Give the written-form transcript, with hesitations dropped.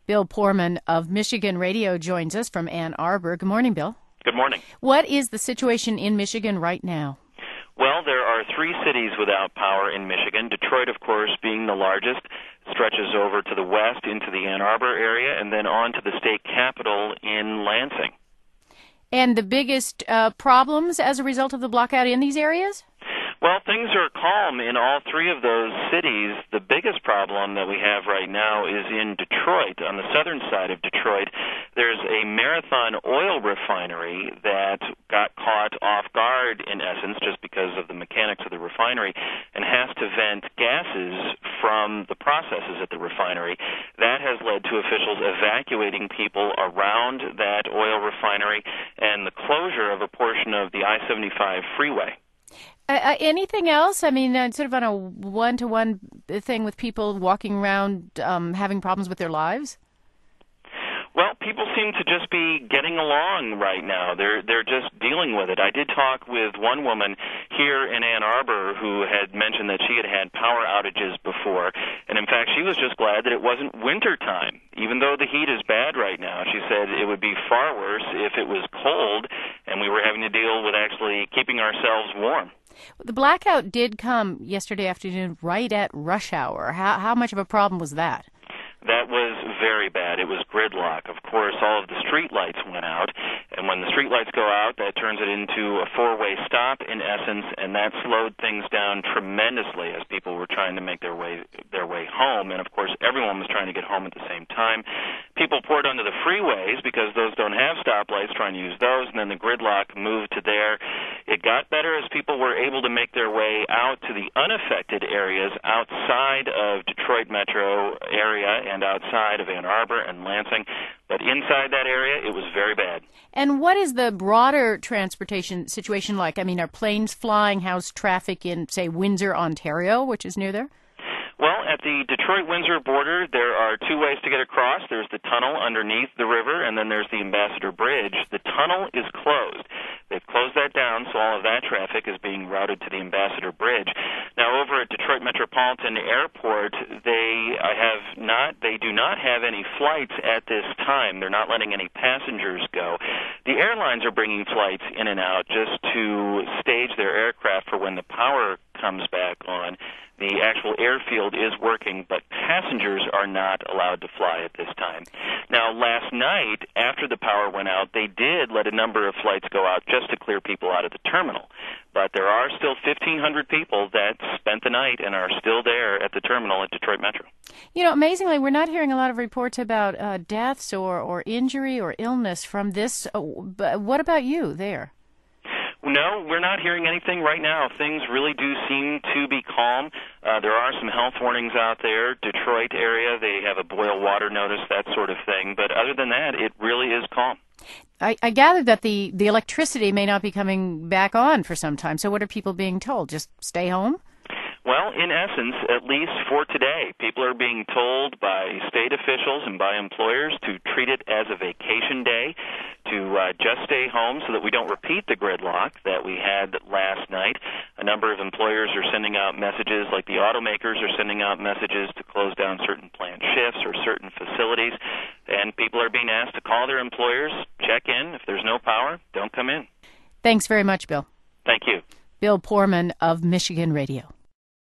Bill Poorman of Michigan Radio joins us from Ann Arbor. Good morning, Bill. Good morning. What is the situation in Michigan right now? Well, there are 3 cities without power in Michigan. Detroit, of course, being the largest, stretches over to the west into the Ann Arbor area and then on to the state capital in Lansing. And the biggest problems as a result of the blackout in these areas? Well, things are calm in all 3 of those cities. The biggest problem that we have right now is in Detroit. On the southern side of Detroit, there's a Marathon oil refinery that got caught off guard, in essence, just because of the mechanics of the refinery, and has to vent gases from the processes at the refinery. That has led to officials evacuating people around that oil refinery and the closure of a portion of the I-75 freeway. Anything else? I mean, sort of on a one-to-one thing with people walking around having problems with their lives? Well, people seem to just be getting along right now. They're just dealing with it. I did talk with one woman here in Ann Arbor who had mentioned that she had had power outages before, and in fact, she was just glad that it wasn't winter time. Even though the heat is bad right now, she said it would be far worse if it was cold and we were having to deal with actually keeping ourselves warm. The blackout did come yesterday afternoon right at rush hour. How much of a problem was that? That was very bad. It was gridlock. Of course, all of the street lights went out, and when the street lights go out, that turns it into a 4-way stop, in essence, and that slowed things down tremendously as people were trying to make their way home, and of course, everyone was trying to get home at the same time. People poured onto the freeways because those don't have stoplights, trying to use those, and then the gridlock moved to there. It got better as people were able to make their way out to the unaffected areas outside of Detroit metro area and outside of Ann Arbor and Lansing. But inside that area, it was very bad. And what is the broader transportation situation like? I mean, are planes flying? How's traffic in, say, Windsor, Ontario, which is near there? Well, at the Detroit-Windsor border, there are 2 ways to get across. There's the tunnel underneath the river, and then there's the Ambassador Bridge. The tunnel is closed. They've closed that down, so all of that traffic is being routed to the Ambassador Bridge. Now, over at Detroit Metropolitan Airport, they do not have any flights at this time. They're not letting any passengers go. The airlines are bringing flights in and out just to stage their aircraft for when the power comes back on. The actual airfield is working, but passengers are not allowed to fly at this time. Now, last night, after the power went out, they did let a number of flights go out just to clear people out of the terminal. But there are still 1,500 people that spent the night and are still there at the terminal at Detroit Metro. You know, amazingly, we're not hearing a lot of reports about deaths or injury or illness from this. But what about you there? No, we're not hearing anything right now. Things really do seem to be calm. There are some health warnings out there. Detroit area, they have a boil water notice, that sort of thing. But other than that, it really is calm. I gather that the electricity may not be coming back on for some time. So what are people being told? Just stay home? Well, in essence, at least for today, people are being told by state officials and by employers to treat it as a vacation day, to just stay home so that we don't repeat the gridlock that we had last night. A number of employers are sending out messages, like the automakers are sending out messages to close down certain plant shifts or certain facilities, and people are being asked to call their employers, check in. If there's no power, don't come in. Thanks very much, Bill. Thank you. Bill Poorman of Michigan Radio.